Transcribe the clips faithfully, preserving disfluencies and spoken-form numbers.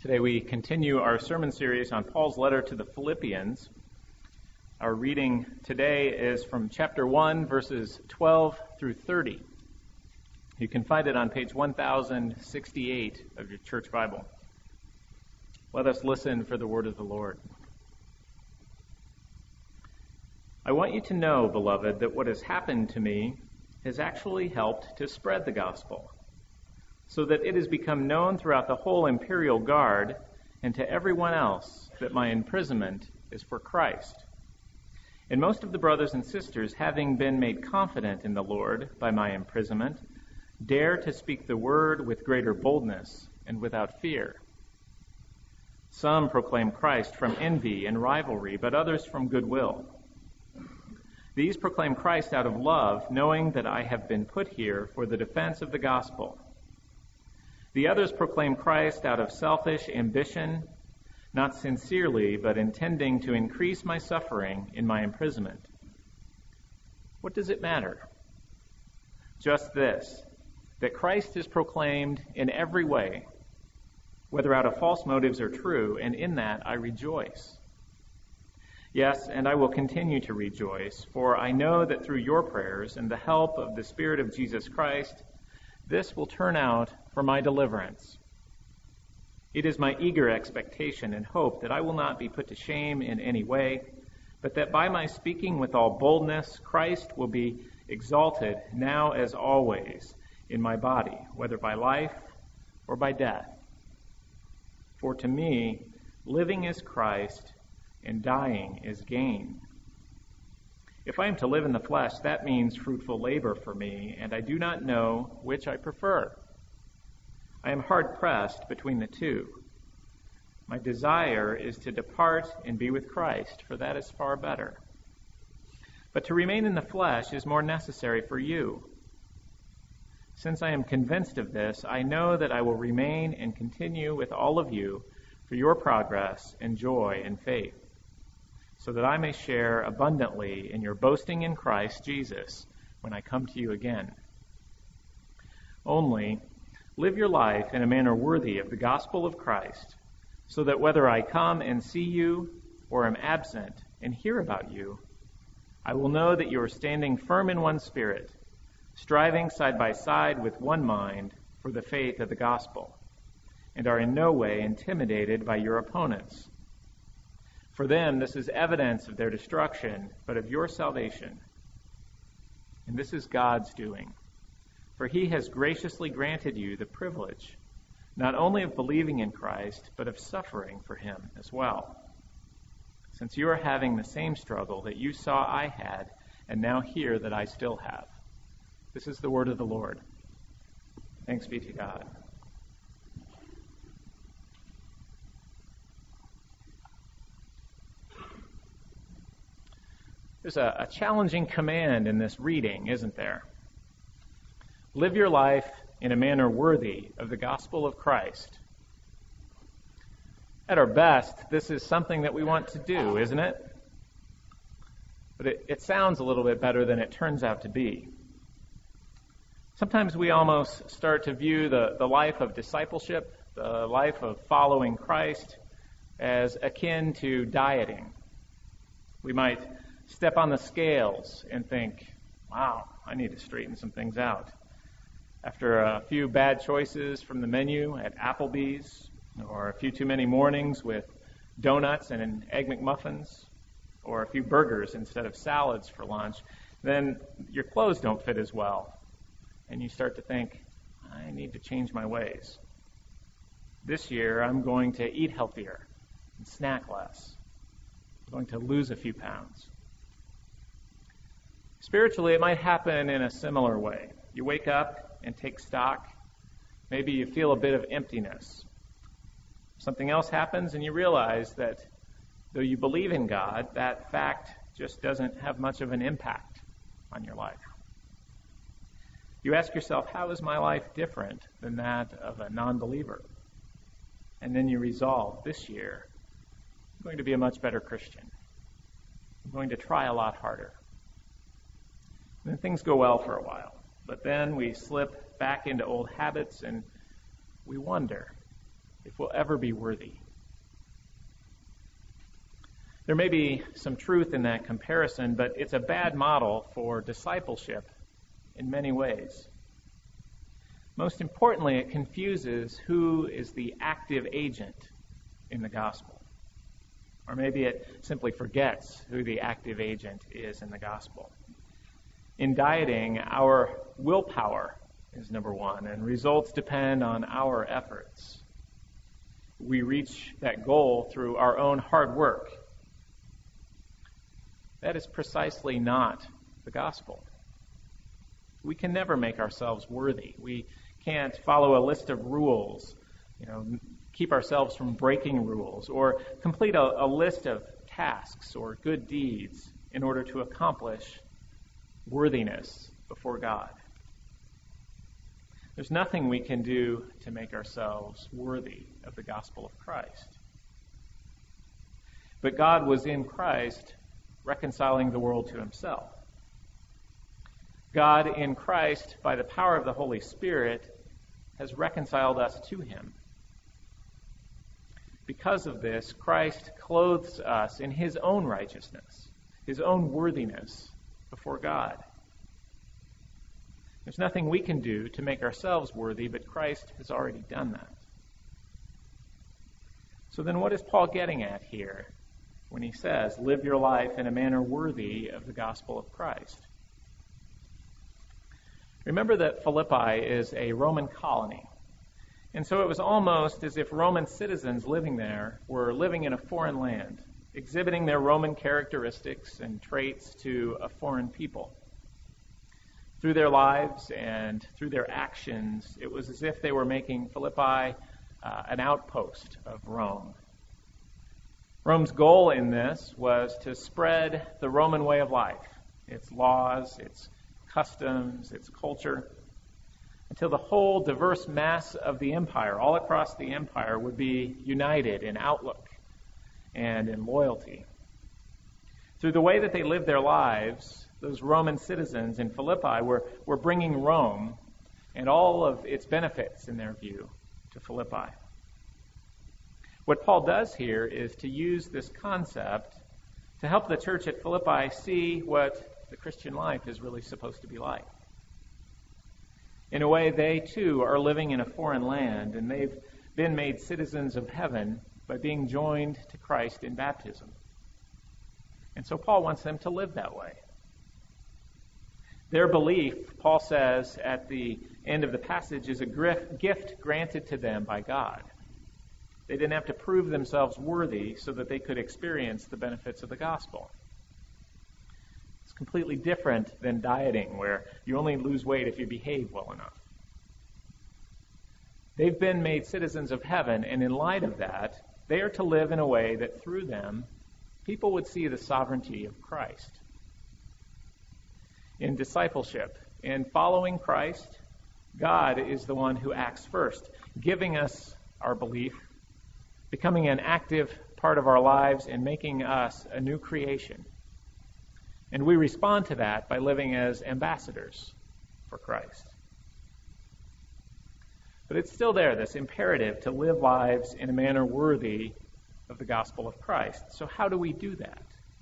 Today we continue our sermon series on Paul's letter to the Philippians. Our reading today is from chapter one, verses twelve through thirty. You can find it on page one thousand sixty-eight of your church Bible. Let us listen for the word of the Lord. I want you to know, beloved, that what has happened to me has actually helped to spread the gospel, so that it has become known throughout the whole imperial guard and to everyone else that my imprisonment is for Christ. And most of the brothers and sisters, having been made confident in the Lord by my imprisonment, dare to speak the word with greater boldness and without fear. Some proclaim Christ from envy and rivalry, but others from goodwill. These proclaim Christ out of love, knowing that I have been put here for the defense of the gospel. The others proclaim Christ out of selfish ambition, not sincerely, but intending to increase my suffering in my imprisonment. What does it matter? Just this, that Christ is proclaimed in every way, whether out of false motives or true, and in that I rejoice. Yes, and I will continue to rejoice, for I know that through your prayers and the help of the Spirit of Jesus Christ, this will turn out for my deliverance. It is my eager expectation and hope that I will not be put to shame in any way, but that by my speaking with all boldness, Christ will be exalted now as always in my body, whether by life or by death. For to me, living is Christ, and dying is gain. If I am to live in the flesh, that means fruitful labor for me, and I do not know which I prefer. I am hard-pressed between the two. My desire is to depart and be with Christ, for that is far better. But to remain in the flesh is more necessary for you. Since I am convinced of this, I know that I will remain and continue with all of you for your progress and joy and faith, so that I may share abundantly in your boasting in Christ Jesus when I come to you again. Only live your life in a manner worthy of the gospel of Christ, so that whether I come and see you or am absent and hear about you, I will know that you are standing firm in one spirit, striving side by side with one mind for the faith of the gospel, and are in no way intimidated by your opponents. For them, this is evidence of their destruction, but of your salvation. And this is God's doing. For he has graciously granted you the privilege, not only of believing in Christ, but of suffering for him as well, since you are having the same struggle that you saw I had, and now hear that I still have. This is the word of the Lord. Thanks be to God. There's a, a challenging command in this reading, isn't there? Live your life in a manner worthy of the gospel of Christ. At our best, this is something that we want to do, isn't it? But it, it sounds a little bit better than it turns out to be. Sometimes we almost start to view the, the life of discipleship, the life of following Christ, as akin to dieting. We might step on the scales and think, wow, I need to straighten some things out. After a few bad choices from the menu at Applebee's, or a few too many mornings with donuts and Egg McMuffins, or a few burgers instead of salads for lunch, then your clothes don't fit as well. And you start to think, I need to change my ways. This year, I'm going to eat healthier and snack less. I'm going to lose a few pounds. Spiritually, it might happen in a similar way. You wake up and take stock. Maybe you feel a bit of emptiness. Something else happens and you realize that though you believe in God, that fact just doesn't have much of an impact on your life. You ask yourself, how is my life different than that of a non-believer? And then you resolve, this year, I'm going to be a much better Christian. I'm going to try a lot harder. And then things go well for a while. But then we slip back into old habits and we wonder, if we'll ever be worthy. There may be some truth in that comparison, but it's a bad model for discipleship in many ways. Most importantly, it confuses who is the active agent in the gospel. Or maybe it simply forgets who the active agent is in the gospel. In dieting, our willpower is number one, and results depend on our efforts. We reach that goal through our own hard work. That is precisely not the gospel. We can never make ourselves worthy. We can't follow a list of rules, you know, keep ourselves from breaking rules, or complete a, a list of tasks or good deeds in order to accomplish worthiness before God. There's nothing we can do to make ourselves worthy of the gospel of Christ. But God was in Christ reconciling the world to himself. God in Christ, by the power of the Holy Spirit, has reconciled us to him. Because of this, Christ clothes us in his own righteousness, his own worthiness before God. There's nothing we can do to make ourselves worthy, but Christ has already done that. So then what is Paul getting at here when he says, live your life in a manner worthy of the gospel of Christ? Remember that Philippi is a Roman colony. And so it was almost as if Roman citizens living there were living in a foreign land, exhibiting their Roman characteristics and traits to a foreign people. Through their lives and through their actions, it was as if they were making Philippi uh, an outpost of Rome. Rome's goal in this was to spread the Roman way of life, its laws, its customs, its culture, until the whole diverse mass of the empire, all across the empire, would be united in outlook and in loyalty. Through the way that they lived their lives, those Roman citizens in Philippi were, were bringing Rome and all of its benefits, in their view, to Philippi. What Paul does here is to use this concept to help the church at Philippi see what the Christian life is really supposed to be like. In a way, they too are living in a foreign land, and they've been made citizens of heaven by being joined to Christ in baptism. And so Paul wants them to live that way. Their belief, Paul says at the end of the passage, is a gift granted to them by God. They didn't have to prove themselves worthy so that they could experience the benefits of the gospel. It's completely different than dieting, where you only lose weight if you behave well enough. They've been made citizens of heaven, and in light of that, they are to live in a way that through them, people would see the sovereignty of Christ. In discipleship, in following Christ, God is the one who acts first, giving us our belief, becoming an active part of our lives, and making us a new creation. And we respond to that by living as ambassadors for Christ. But it's still there, this imperative to live lives in a manner worthy of the gospel of Christ. So how do we do that?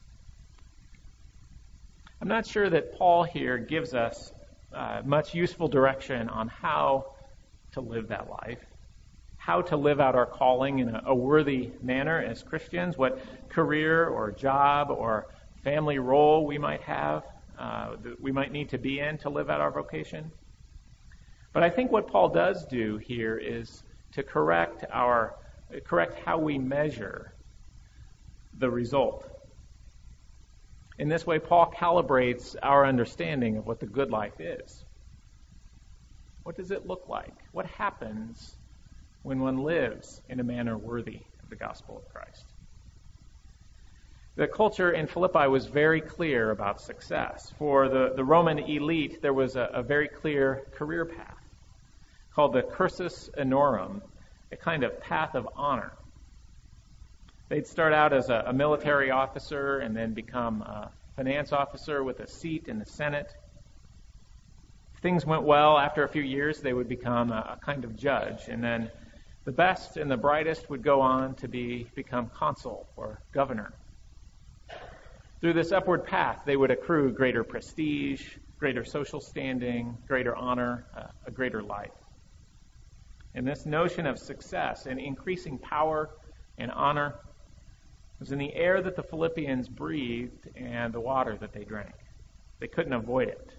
I'm not sure that Paul here gives us uh, much useful direction on how to live that life, how to live out our calling in a, a worthy manner as Christians, what career or job or family role we might have, uh, that we might need to be in to live out our vocation. But I think what Paul does do here is to correct our correct how we measure the result. In this way, Paul calibrates our understanding of what the good life is. What does it look like? What happens when one lives in a manner worthy of the gospel of Christ? The culture in Philippi was very clear about success. For the, the Roman elite, there was a, a very clear career path called the cursus honorum, a kind of path of honor. They'd start out as a, a military officer and then become a finance officer with a seat in the Senate. If things went well, after a few years, they would become a, a kind of judge and then The best and the brightest would go on to be become consul or governor. Through this upward path, they would accrue greater prestige, greater social standing, greater honor, uh, a greater life. And this notion of success and increasing power and honor was in the air that the Philippians breathed and the water that they drank. They couldn't avoid it.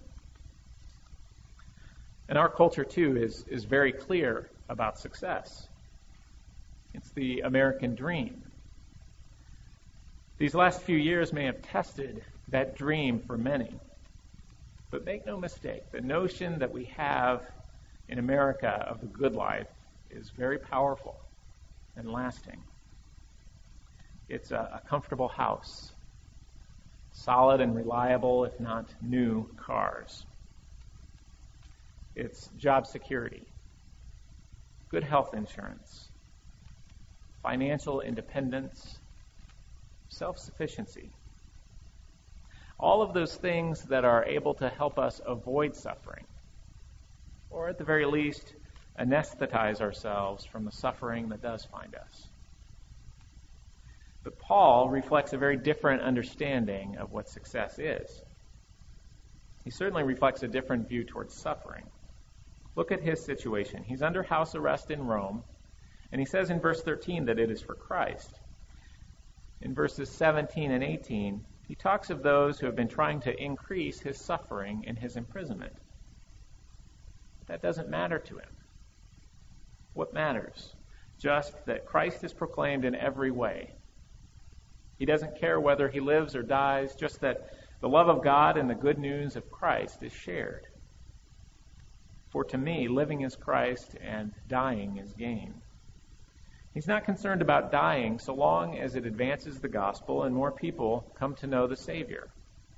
And our culture, too, is, is very clear about success. It's the American dream. These last few years may have tested that dream for many. But make no mistake, the notion that we have in America of the good life is very powerful and lasting. It's a, a comfortable house, solid and reliable, if not new, cars. It's job security, good health insurance, financial independence, self-sufficiency. All of those things that are able to help us avoid suffering, or at the very least, anesthetize ourselves from the suffering that does find us. But Paul reflects a very different understanding of what success is. He certainly reflects a different view towards suffering. Look at his situation. He's under house arrest in Rome, and he says in verse thirteen that it is for Christ. In verses seventeen and eighteen, he talks of those who have been trying to increase his suffering in his imprisonment. But that doesn't matter to him. What matters? Just that Christ is proclaimed in every way. He doesn't care whether he lives or dies, just that the love of God and the good news of Christ is shared. For to me, living is Christ and dying is gain. He's not concerned about dying so long as it advances the gospel and more people come to know the Savior.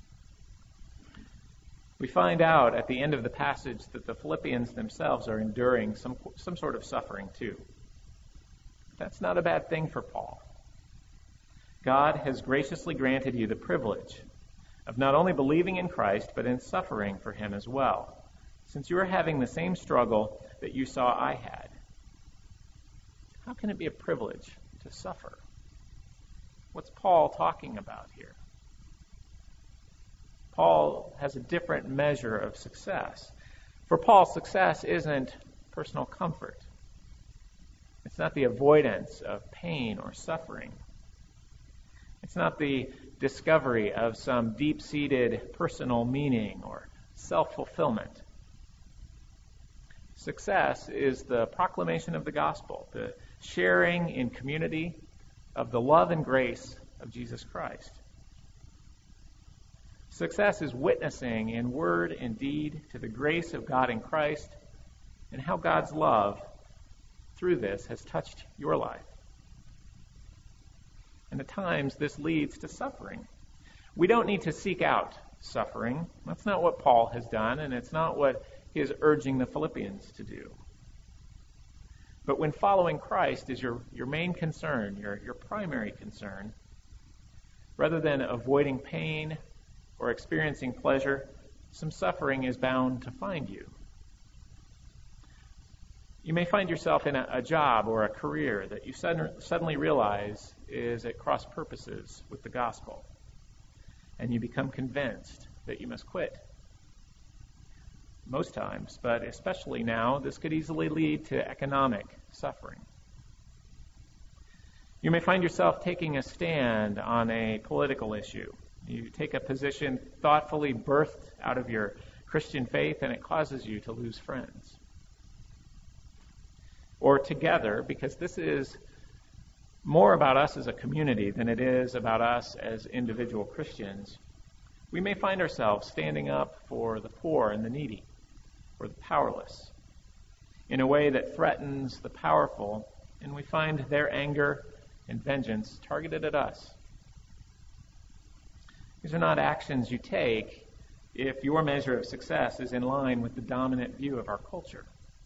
We find out at the end of the passage that the Philippians themselves are enduring some, some sort of suffering too. That's not a bad thing for Paul. God has graciously granted you the privilege of not only believing in Christ, but in suffering for him as well, since you are having the same struggle that you saw I had. How can it be a privilege to suffer? What's Paul talking about here? Paul has a different measure of success. For Paul, success isn't personal comfort. It's not the avoidance of pain or suffering. It's not the discovery of some deep-seated personal meaning or self-fulfillment. Success is the proclamation of the gospel, the sharing in community of the love and grace of Jesus Christ. Success is witnessing in word and deed to the grace of God in Christ and how God's love through this has touched your life. And at times this leads to suffering. We don't need to seek out suffering. That's not what Paul has done, and it's not what he is urging the Philippians to do. But when following Christ is your, your main concern, your, your primary concern, rather than avoiding pain or experiencing pleasure, some suffering is bound to find you. You may find yourself in a, a job or a career that you sudden, suddenly realize is at cross purposes with the gospel, and you become convinced that you must quit. Most times, but especially now, this could easily lead to economic suffering. You may find yourself taking a stand on a political issue. You take a position thoughtfully birthed out of your Christian faith, and it causes you to lose friends. Or together, because this is more about us as a community than it is about us as individual Christians, we may find ourselves standing up for the poor and the needy, or the powerless, in a way that threatens the powerful, and we find their anger and vengeance targeted at us. These are not actions you take if your measure of success is in line with the dominant view of our culture.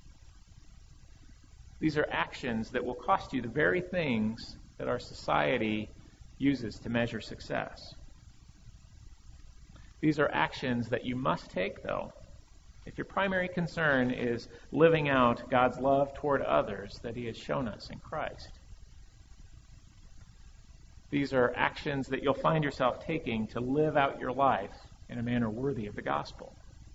These are actions that will cost you the very things that our society uses to measure success. These are actions that you must take, though, if your primary concern is living out God's love toward others that he has shown us in Christ, these are actions that you'll find yourself taking to live out your life in a manner worthy of the gospel.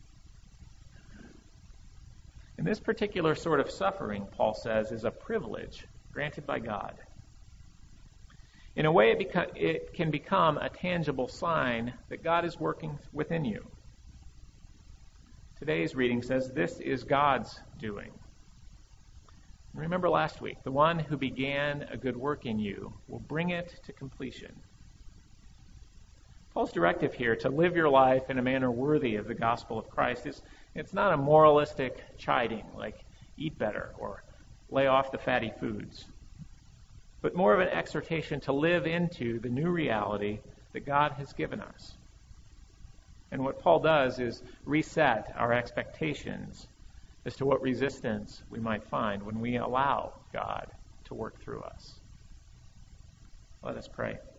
And this particular sort of suffering, Paul says, is a privilege granted by God. In a way, it, beco- it can become a tangible sign that God is working within you. Today's reading says, this is God's doing. Remember last week, the one who began a good work in you will bring it to completion. Paul's directive here to live your life in a manner worthy of the gospel of Christ is it's not a moralistic chiding like eat better or lay off the fatty foods, but more of an exhortation to live into the new reality that God has given us. And what Paul does is reset our expectations as to what resistance we might find when we allow God to work through us. Let us pray.